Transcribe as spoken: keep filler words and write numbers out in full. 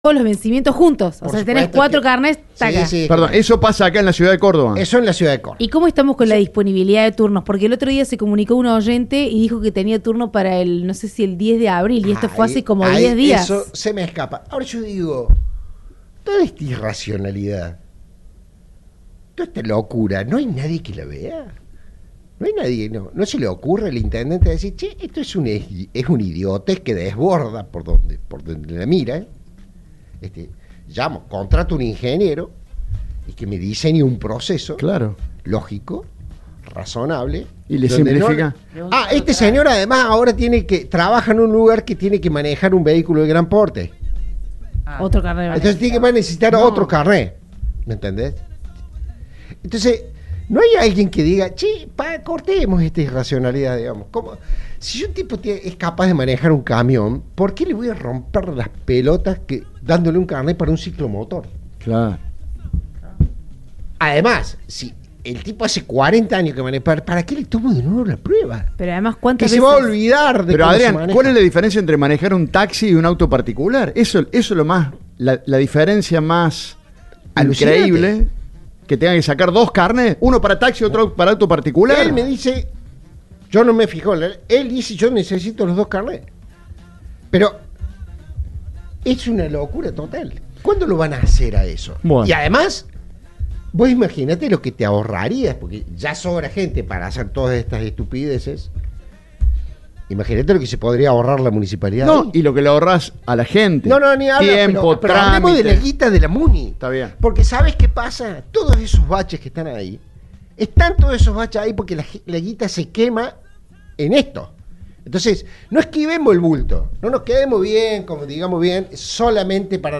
todos los vencimientos juntos. O Por sea, tenés supuesto cuatro que- carnets, taca. Sí, sí, Perdón, claro. eso pasa acá en la ciudad de Córdoba. Eso en la ciudad de Córdoba. ¿Y cómo estamos con la disponibilidad de turnos? Porque el otro día se comunicó un oyente y dijo que tenía turno para el, no sé si el diez de abril, y esto fue Ahí- hace como ahí diez días. Eso se me escapa. Ahora yo digo, toda esta irracionalidad, toda esta locura, no hay nadie que la vea. No hay nadie, no, no se le ocurre al intendente decir, che, esto es un, es un idiotez que desborda por donde, por donde la mira. ¿eh? Este, llamo, contrato un ingeniero y que me diseñe un proceso Claro. lógico, razonable. Y le donde simplifica. no- ah, este señor además ahora tiene que, trabaja en un lugar que tiene que manejar un vehículo de gran porte. Otro carnet. vale. Entonces tiene que va a necesitar otro carnet. ¿Me entendés? Entonces, no hay alguien que diga, che, pa, cortemos esta irracionalidad, digamos. ¿Cómo? Si un tipo tiene- es capaz de manejar un camión, ¿por qué le voy a romper las pelotas que, dándole un carnet para un ciclomotor? Claro. Además, si el tipo hace cuarenta años que maneja, ¿para, ¿para qué le tomo de nuevo la prueba? Pero además, Que ¿cuántas se veces? va a olvidar de Pero cómo se Adrián, maneja. ¿cuál es la diferencia entre manejar un taxi y un auto particular? Eso, eso es lo más, la, la diferencia más Alucinante. increíble, que tengan que sacar dos carnes, uno para taxi y otro para auto particular. Él me dice, yo no me fijo, él dice, yo necesito los dos carnets. Pero es una locura total. ¿Cuándo lo van a hacer a eso? Bueno. Y además, vos imagínate lo que te ahorrarías, porque ya sobra gente para hacer todas estas estupideces. Imagínate lo que se podría ahorrar la municipalidad. No, ahí. y lo que le ahorras a la gente. No, no, ni habla, Tiempo, pero, pero hablemos de la trámite. guita de la Muni. Está bien. Porque ¿sabes qué pasa? Todos esos baches que están ahí, están todos esos baches ahí porque la, gi- la guita se quema en esto. Entonces, no esquivemos el bulto, no nos quedemos bien, como digamos bien, solamente para